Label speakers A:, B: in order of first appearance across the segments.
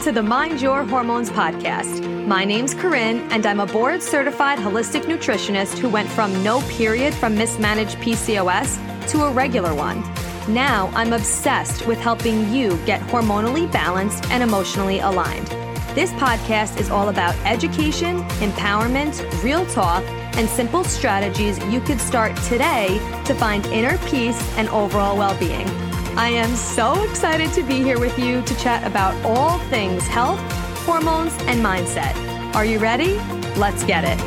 A: to the Mind Your Hormones podcast. My name's Corinne, and I'm a board-certified holistic nutritionist who went from no period from mismanaged PCOS to a regular one. Now I'm obsessed with helping you get hormonally balanced and emotionally aligned. This podcast is all about education, empowerment, real talk, and simple strategies you could start today to find inner peace and overall well-being. I am so excited to be here with you to chat about all things health, hormones, and mindset. Are you ready? Let's get it.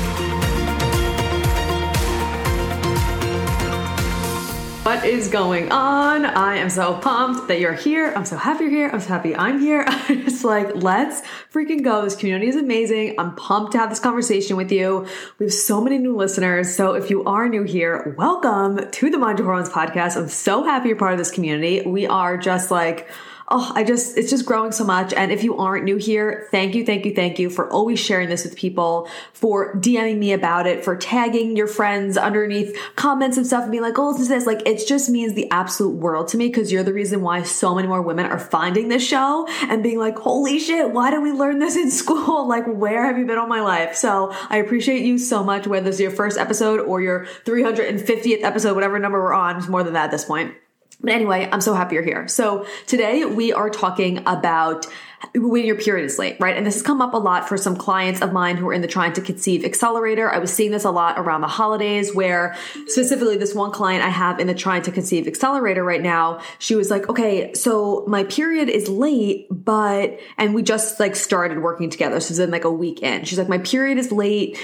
A: What is going on? I am so pumped that you're here. I'm so happy you're here. I'm so happy I'm here. I'm just like, let's freaking go. This community is amazing. I'm pumped to have this conversation with you. We have so many new listeners. So if you are new here, welcome to the Mind Your Hormones podcast. I'm so happy you're part of this community. We are just like, it's just growing so much. And if you aren't new here, thank you for always sharing this with people, for DMing me about it, for tagging your friends underneath comments and stuff and being like, oh, this. Like, it just means the absolute world to me because you're the reason why so many more women are finding this show and being like, holy shit, why did we learn this in school? Like, where have you been all my life? So I appreciate you so much, whether it's your first episode or your 350th episode, whatever number we're on. It's more than that at this point. But anyway, I'm so happy you're here. So today we are talking about when your period is late, right? And this has come up a lot for some clients of mine who are in the Trying to Conceive Accelerator. I was seeing this a lot around the holidays where specifically this one client I have in the Trying to Conceive Accelerator right now, she was like, okay, so my period is late, and we just like started working together. So it's in like a week in. She's like, my period is late,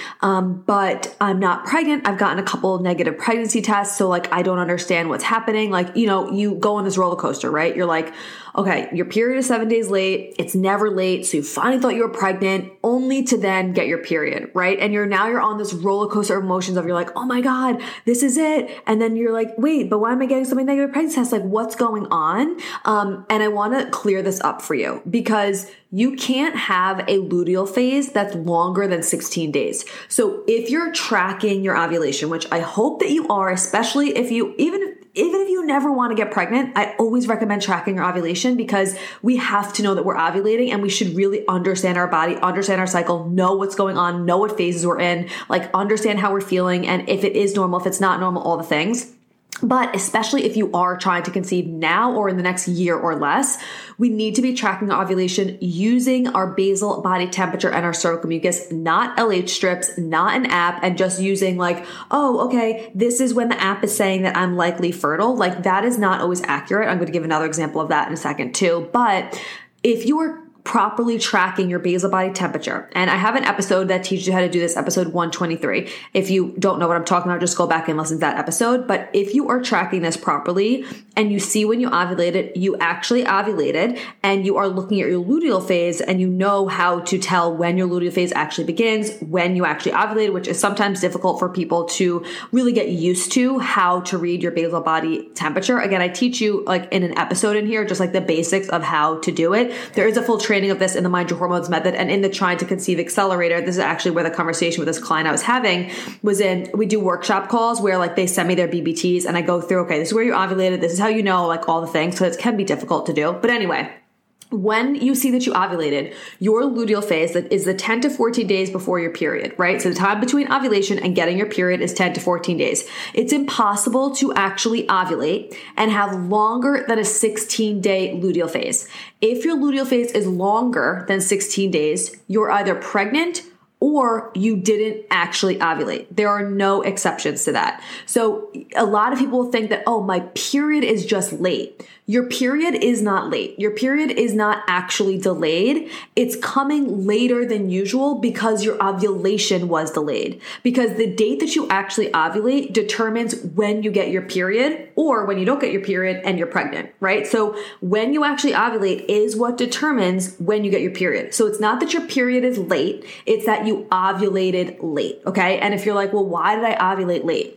A: but I'm not pregnant. I've gotten a couple of negative pregnancy tests. So like, I don't understand what's happening. Like, you go on this roller coaster, right? You're like, okay, your period is 7 days late. It's never late. So you finally thought you were pregnant only to then get your period, right? And you're on this roller coaster of emotions of you're like, oh my God, this is it. And then you're like, wait, but why am I getting so many negative pregnancy tests? Like, what's going on? And I want to clear this up for you because you can't have a luteal phase that's longer than 16 days. So if you're tracking your ovulation, which I hope that you are, especially if you, even if you never want to get pregnant, I always recommend tracking your ovulation because we have to know that we're ovulating and we should really understand our body, understand our cycle, know what's going on, know what phases we're in, like understand how we're feeling and if it is normal, if it's not normal, all the things. But especially if you are trying to conceive now or in the next year or less, we need to be tracking our ovulation using our basal body temperature and our cervical mucus, not LH strips, not an app, and just using like, oh, okay, this is when the app is saying that I'm likely fertile. Like that is not always accurate. I'm going to give another example of that in a second too. But if you are properly tracking your basal body temperature. And I have an episode that teaches you how to do this, episode 123. If you don't know what I'm talking about, just go back and listen to that episode. But if you are tracking this properly and you see when you ovulated, you actually ovulated and you are looking at your luteal phase and you know how to tell when your luteal phase actually begins, when you actually ovulated, which is sometimes difficult for people to really get used to how to read your basal body temperature. Again, I teach you like in an episode in here, just like the basics of how to do it. There is a full training of this in the Mind Your Hormones method and in the Trying to Conceive Accelerator. This is actually where the conversation with this client I was having was in. We do workshop calls where like they send me their BBTs and I go through, okay, this is where you ovulated. This is how you know, like all the things. So it can be difficult to do. But anyway, when you see that you ovulated, your luteal phase that is the 10 to 14 days before your period, right? So the time between ovulation and getting your period is 10 to 14 days. It's impossible to actually ovulate and have longer than a 16-day luteal phase. If your luteal phase is longer than 16 days, you're either pregnant or you didn't actually ovulate. There are no exceptions to that. So a lot of people think that, oh, my period is just late. Your period is not late. Your period is not actually delayed. It's coming later than usual because your ovulation was delayed. Because the date that you actually ovulate determines when you get your period or when you don't get your period and you're pregnant, right? So when you actually ovulate is what determines when you get your period. So it's not that your period is late. It's that you ovulated late, okay? And if you're like, well, why did I ovulate late?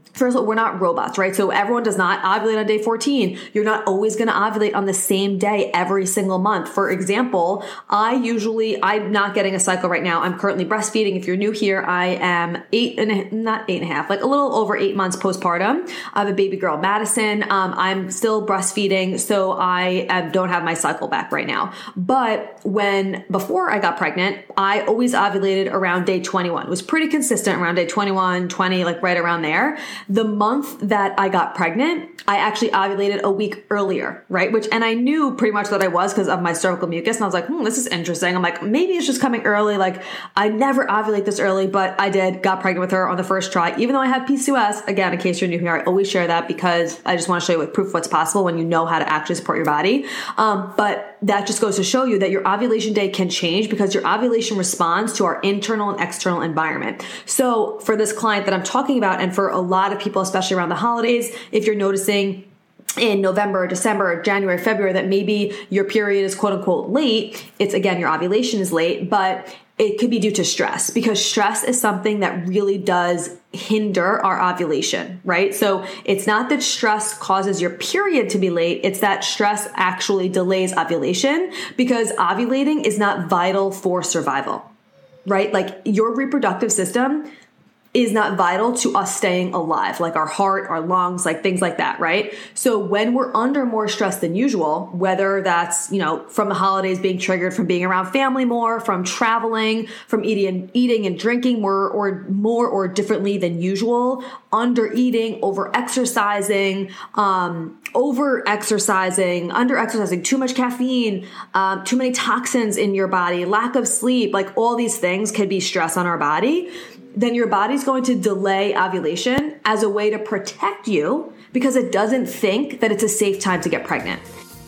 A: first of all, we're not robots, right? So everyone does not ovulate on day 14. You're not always going to ovulate on the same day every single month. For example, I'm not getting a cycle right now. I'm currently breastfeeding. If you're new here, I am like a little over 8 months postpartum. I have a baby girl, Madison. I'm still breastfeeding, so I don't have my cycle back right now. But before I got pregnant, I always ovulated around day 21. It was pretty consistent around day 21, 20, like right around there. The month that I got pregnant, I actually ovulated a week earlier, right? And I knew pretty much that I was because of my cervical mucus. And I was like, this is interesting. I'm like, maybe it's just coming early. Like I never ovulate this early, but I got pregnant with her on the first try, even though I have PCOS. Again, in case you're new here, I always share that because I just want to show you with proof of what's possible when you know how to actually support your body. But that just goes to show you that your ovulation day can change because your ovulation responds to our internal and external environment. So for this client that I'm talking about, and for a lot of people, especially around the holidays, if you're noticing in November, December, January, February, that maybe your period is quote unquote late, it's again, your ovulation is late, but it could be due to stress because stress is something that really does hinder our ovulation, right? So it's not that stress causes your period to be late. It's that stress actually delays ovulation because ovulating is not vital for survival, right? Like your reproductive system is not vital to us staying alive, like our heart, our lungs, like things like that, right? So when we're under more stress than usual, whether that's, from the holidays being triggered from being around family more, from traveling, from eating and drinking more or differently than usual, under eating, over exercising, under exercising, too much caffeine, too many toxins in your body, lack of sleep, like all these things could be stress on our body. Then your body's going to delay ovulation as a way to protect you because it doesn't think that it's a safe time to get pregnant.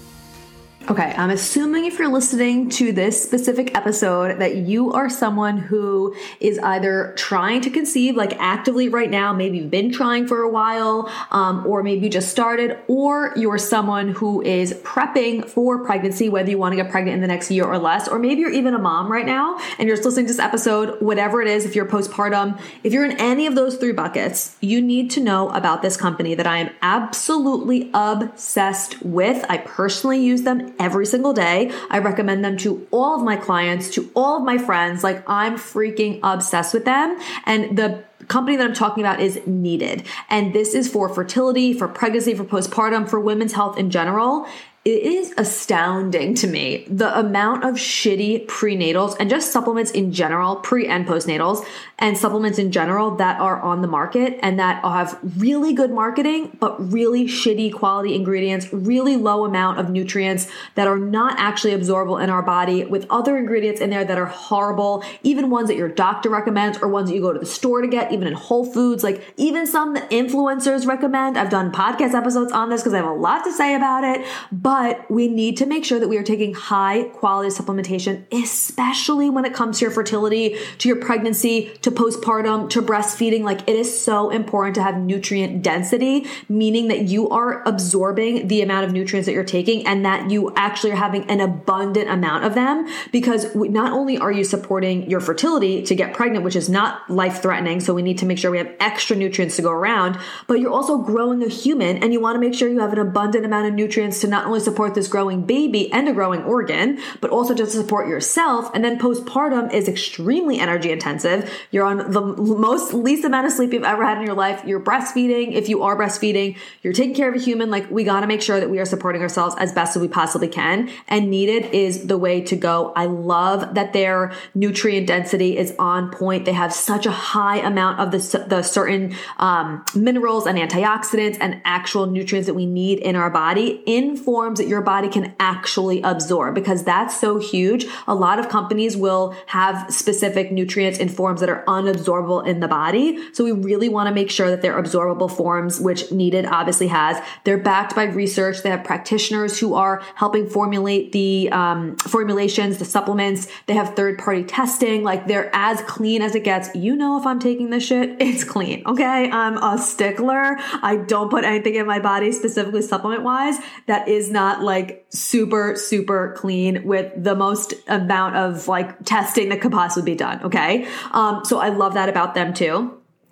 A: Okay, I'm assuming if you're listening to this specific episode that you are someone who is either trying to conceive, like actively right now, maybe you've been trying for a while, or maybe you just started, or you're someone who is prepping for pregnancy, whether you want to get pregnant in the next year or less, or maybe you're even a mom right now and you're just listening to this episode, whatever it is, if you're postpartum, if you're in any of those three buckets, you need to know about this company that I am absolutely obsessed with. I personally use them every single day. I recommend them to all of my clients, to all of my friends. Like I'm freaking obsessed with them. And the company that I'm talking about is Needed. And this is for fertility, for pregnancy, for postpartum, for women's health in general. It is astounding to me the amount of shitty prenatals and just supplements in general, pre and postnatals, and supplements in general that are on the market and that have really good marketing, but really shitty quality ingredients, really low amount of nutrients that are not actually absorbable in our body, with other ingredients in there that are horrible, even ones that your doctor recommends or ones that you go to the store to get, even in Whole Foods, like even some that influencers recommend. I've done podcast episodes on this because I have a lot to say about it, but we need to make sure that we are taking high quality supplementation, especially when it comes to your fertility, to your pregnancy, to postpartum, to breastfeeding. Like it is so important to have nutrient density, meaning that you are absorbing the amount of nutrients that you're taking and that you actually are having an abundant amount of them, because not only are you supporting your fertility to get pregnant, which is not life-threatening, so we need to make sure we have extra nutrients to go around, but you're also growing a human and you want to make sure you have an abundant amount of nutrients to not only support this growing baby and a growing organ, but also just to support yourself. And then postpartum is extremely energy intensive. You're on the least amount of sleep you've ever had in your life. You're breastfeeding. If you are breastfeeding, you're taking care of a human. Like we got to make sure that we are supporting ourselves as best as we possibly can. And Needed is the way to go. I love that their nutrient density is on point. They have such a high amount of the certain minerals and antioxidants and actual nutrients that we need in our body in forms that your body can actually absorb, because that's so huge. A lot of companies will have specific nutrients in forms that are unabsorbable in the body. So we really want to make sure that they're absorbable forms, which Needed obviously has. They're backed by research. They have practitioners who are helping formulate the formulations, the supplements. They have third-party testing. Like they're as clean as it gets. You know, if I'm taking this shit, it's clean. Okay. I'm a stickler. I don't put anything in my body specifically supplement-wise that is not like super, super clean with the most amount of like testing that could possibly be done. Okay. So I love that about them too.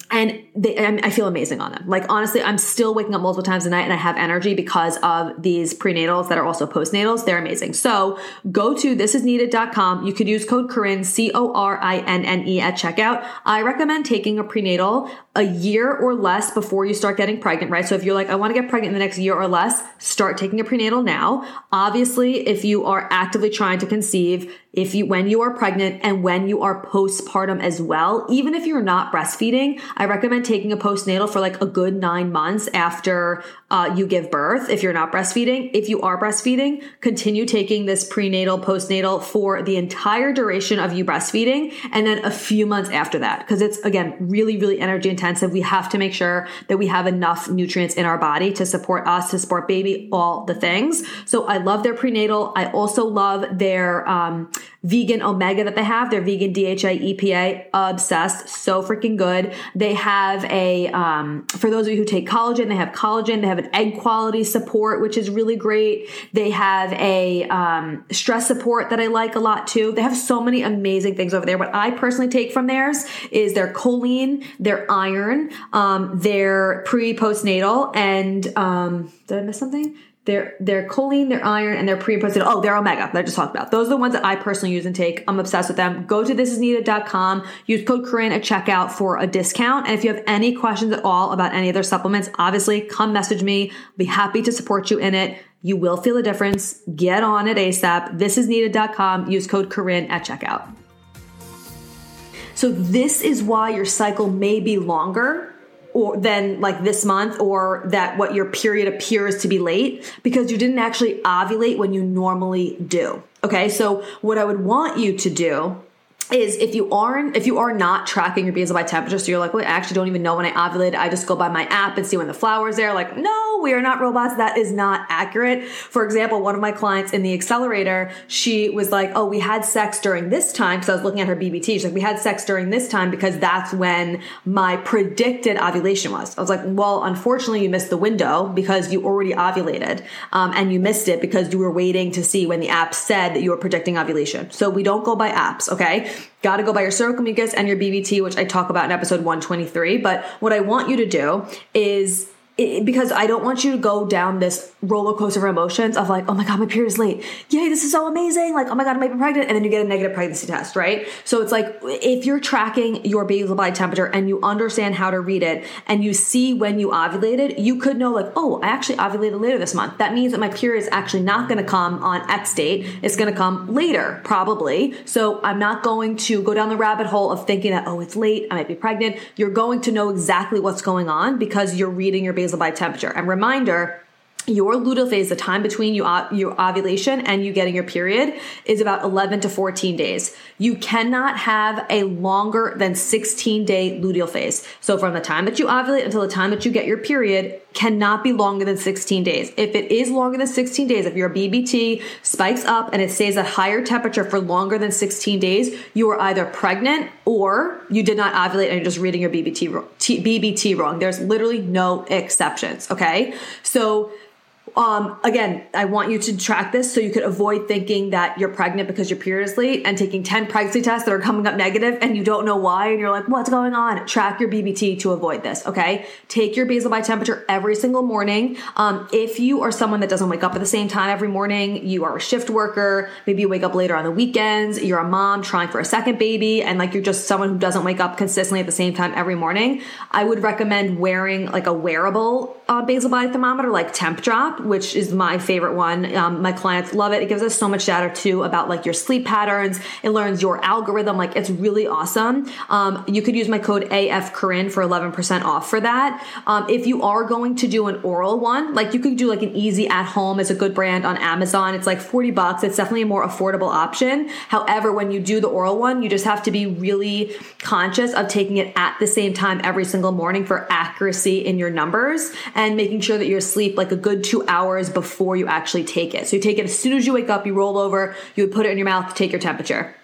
A: I feel amazing on them. Like, honestly, I'm still waking up multiple times a night and I have energy because of these prenatals that are also postnatals. They're amazing. So go to thisisneeded.com. You could use code Corinne, CORINNE at checkout. I recommend taking a prenatal a year or less before you start getting pregnant, right? So if you're like, I want to get pregnant in the next year or less, start taking a prenatal now. Obviously, if you are actively trying to conceive, when you are pregnant and when you are postpartum as well, even if you're not breastfeeding, I recommend taking a postnatal for like a good 9 months after you give birth. If you're not breastfeeding, if you are breastfeeding, continue taking this prenatal, postnatal for the entire duration of you breastfeeding. And then a few months after that, because it's, again, really, really energy intensive. We have to make sure that we have enough nutrients in our body to support us, to support baby, all the things. So I love their prenatal. I also love their, vegan omega that they have, their vegan DHA EPA, obsessed, so freaking good. They have for those of you who take collagen, they have collagen, they have an egg quality support, which is really great. They have a stress support that I like a lot too. They have so many amazing things over there. What I personally take from theirs is their choline, their iron, their postnatal, and did I miss something? Their choline, their iron, and their pre and post. Oh, their omega that I just talked about. Those are the ones that I personally use and take. I'm obsessed with them. Go to thisisneeded.com. Use code Corinne at checkout for a discount. And if you have any questions at all about any of their supplements, obviously come message me. I'll be happy to support you in it. You will feel a difference. Get on it ASAP. Thisisneeded.com. Use code Corinne at checkout. So this is why your cycle may be longer or than like this month, or that what your period appears to be late, because you didn't actually ovulate when you normally do. Okay. So what I would want you to do is if you are not tracking your basal body temperature, so you're like, well, I actually don't even know when I ovulated. I just go by my app and see when the flower's there. Like, no, we are not robots. That is not accurate. For example, one of my clients in the accelerator, she was like, oh, we had sex during this time. Cause I was looking at her BBT. She's like, we had sex during this time because that's when my predicted ovulation was. I was like, well, unfortunately you missed the window because you already ovulated. And you missed it because you were waiting to see when the app said that you were predicting ovulation. So we don't go by apps. Okay. Got to go by your cervical mucus and your BBT, which I talk about in episode 123. But what I want you to do is, because I don't want you to go down this roller coaster of emotions of like, oh my God, my period is late. Yay, this is so amazing. Like, oh my God, I might be pregnant. And then you get a negative pregnancy test, right? So it's like, if you're tracking your basal body temperature and you understand how to read it and you see when you ovulated, you could know like, oh, I actually ovulated later this month. That means that my period is actually not going to come on X date. It's going to come later, probably. So I'm not going to go down the rabbit hole of thinking that, oh, it's late, I might be pregnant. You're going to know exactly what's going on because you're reading your basal body temperature. And reminder, your luteal phase, the time between your ovulation and you getting your period, is about 11 to 14 days. You cannot have a longer than 16-day luteal phase. So from the time that you ovulate until the time that you get your period cannot be longer than 16 days. If it is longer than 16 days, if your BBT spikes up and it stays at higher temperature for longer than 16 days, you are either pregnant or you did not ovulate and you're just reading your BBT wrong. There's literally no exceptions. Okay. So again, I want you to track this so you could avoid thinking that you're pregnant because your period is late and taking 10 pregnancy tests that are coming up negative and you don't know why and you're like, what's going on? Track your BBT to avoid this, okay? Take your basal body temperature every single morning. If you are someone that doesn't wake up at the same time every morning, you are a shift worker, maybe you wake up later on the weekends, you're a mom trying for a second baby, and like you're just someone who doesn't wake up consistently at the same time every morning, I would recommend wearing like a wearable basal body thermometer like Temp Drop, which is my favorite one. My clients love it. It gives us so much data too about like your sleep patterns. It learns your algorithm. Like it's really awesome. You could use my code AFCorinne for 11% off for that. If you are going to do an oral one, like you could do like an Easy at Home is a good brand on Amazon. It's like $40. It's definitely a more affordable option. However, when you do the oral one, you just have to be really conscious of taking it at the same time every single morning for accuracy in your numbers and making sure that you're asleep like a good 2 hours before you actually take it. So you take it as soon as you wake up, you roll over, you would put it in your mouth, take your temperature.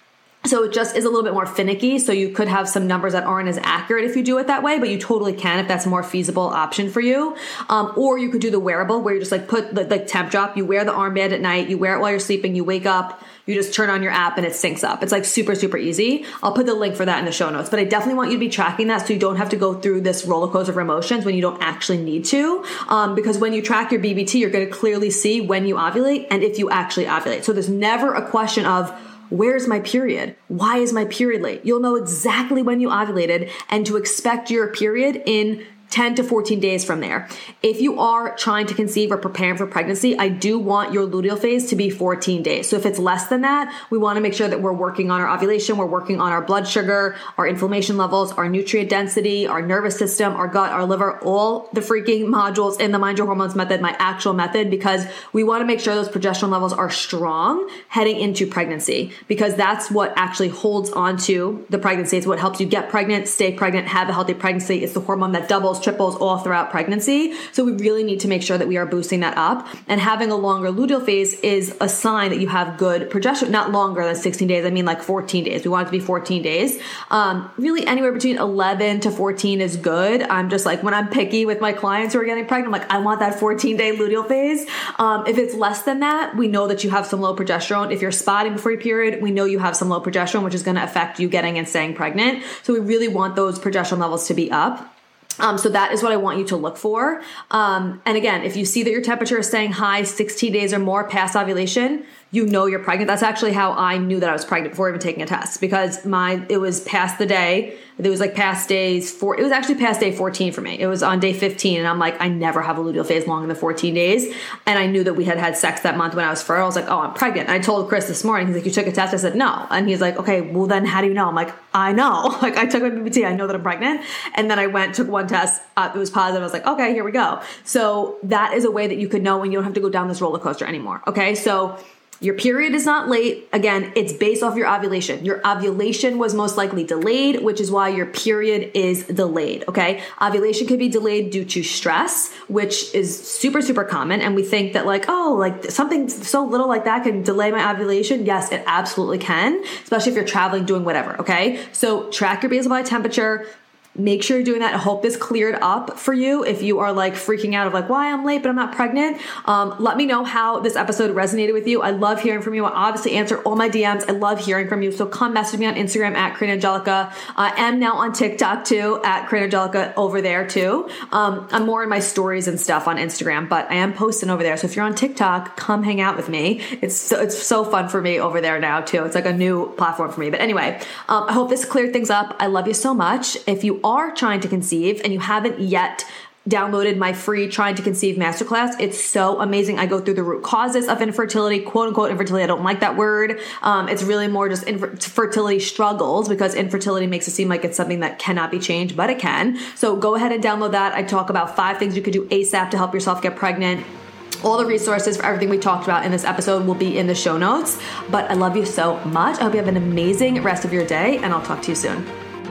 A: So it just is a little bit more finicky. So you could have some numbers that aren't as accurate if you do it that way, but you totally can if that's a more feasible option for you. Or you could do the wearable where you just like put the temp drop, you wear the armband at night, you wear it while you're sleeping, you wake up, you just turn on your app and it syncs up. It's like super, super easy. I'll put the link for that in the show notes, but I definitely want you to be tracking that so you don't have to go through this roller coaster of emotions when you don't actually need to. Because when you track your BBT, you're going to clearly see when you ovulate and if you actually ovulate. So there's never a question of, where's my period? Why is my period late? You'll know exactly when you ovulated and to expect your period in 10 to 14 days from there. If you are trying to conceive or preparing for pregnancy, I do want your luteal phase to be 14 days. So if it's less than that, we want to make sure that we're working on our ovulation, we're working on our blood sugar, our inflammation levels, our nutrient density, our nervous system, our gut, our liver, all the freaking modules in the Mind Your Hormones method, my actual method, because we want to make sure those progesterone levels are strong heading into pregnancy, because that's what actually holds on to the pregnancy. It's what helps you get pregnant, stay pregnant, have a healthy pregnancy. It's the hormone that doubles, triples all throughout pregnancy. So we really need to make sure that we are boosting that up. And having a longer luteal phase is a sign that you have good progesterone, not longer than 16 days. I mean like 14 days. We want it to be 14 days. Really anywhere between 11 to 14 is good. I'm just like, when I'm picky with my clients who are getting pregnant, I'm like, I want that 14-day luteal phase. If it's less than that, we know that you have some low progesterone. If you're spotting before your period, we know you have some low progesterone, which is going to affect you getting and staying pregnant. So we really want those progesterone levels to be up. So that is what I want you to look for. And again, if you see that your temperature is staying high 16 days or more past ovulation, you know you're pregnant. That's actually how I knew that I was pregnant before even taking a test, because it was past the day. It was like past days it was actually past day 14 for me. It was on day 15. And I'm like, I never have a luteal phase longer than 14 days. And I knew that we had sex that month when I was fertile. I was like, oh, I'm pregnant. And I told Chris this morning, he's like, you took a test? I said, no. And he's like, okay, well then how do you know? I'm like, I know. Like I took my BBT. I know that I'm pregnant. And then I took one test. It was positive. I was like, okay, here we go. So that is a way that you could know when you don't have to go down this roller coaster anymore. Okay. So your period is not late. Again, it's based off your ovulation. Your ovulation was most likely delayed, which is why your period is delayed. Okay. Ovulation could be delayed due to stress, which is super, super common. And we think that like, oh, like something so little like that can delay my ovulation. Yes, it absolutely can, especially if you're traveling, doing whatever. Okay. So track your basal body temperature. Make sure you're doing that. I hope this cleared up for you. If you are like freaking out of like, why I'm late, but I'm not pregnant. Let me know how this episode resonated with you. I love hearing from you. I obviously answer all my DMs. I love hearing from you. So come message me on Instagram at Corinne Angelica. I am now on TikTok too, at Corinne Angelica over there too. I'm more in my stories and stuff on Instagram, but I am posting over there. So if you're on TikTok, come hang out with me. It's so fun for me over there now too. It's like a new platform for me. But anyway, I hope this cleared things up. I love you so much. If you are trying to conceive and you haven't yet downloaded my free Trying to Conceive masterclass, it's so amazing. I go through the root causes of infertility, quote unquote infertility. I don't like that word. It's really more just fertility struggles, because infertility makes it seem like it's something that cannot be changed, but it can. So go ahead and download that. I talk about 5 things you could do ASAP to help yourself get pregnant. All the resources for everything we talked about in this episode will be in the show notes. But I love you so much. I hope you have an amazing rest of your day, and I'll talk to you soon.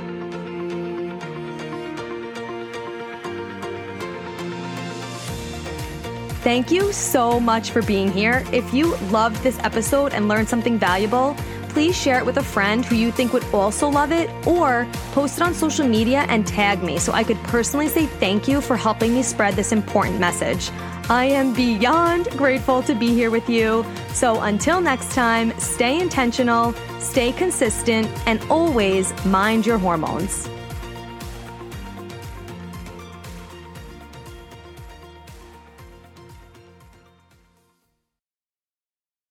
A: Thank you so much for being here. If you loved this episode and learned something valuable, please share it with a friend who you think would also love it, or post it on social media and tag me so I could personally say thank you for helping me spread this important message. I am beyond grateful to be here with you. So until next time, stay intentional, stay consistent, and always mind your hormones.